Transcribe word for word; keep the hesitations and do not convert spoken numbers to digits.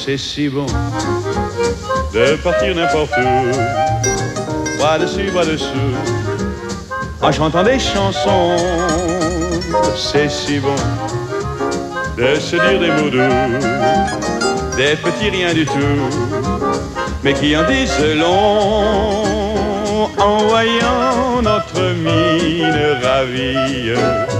c'est si bon de partir n'importe où, bras dessus, bras dessous, en chantant des chansons. C'est si bon de se dire des mots doux, des petits riens du tout, mais qui en disent long, en voyant notre mine ravie.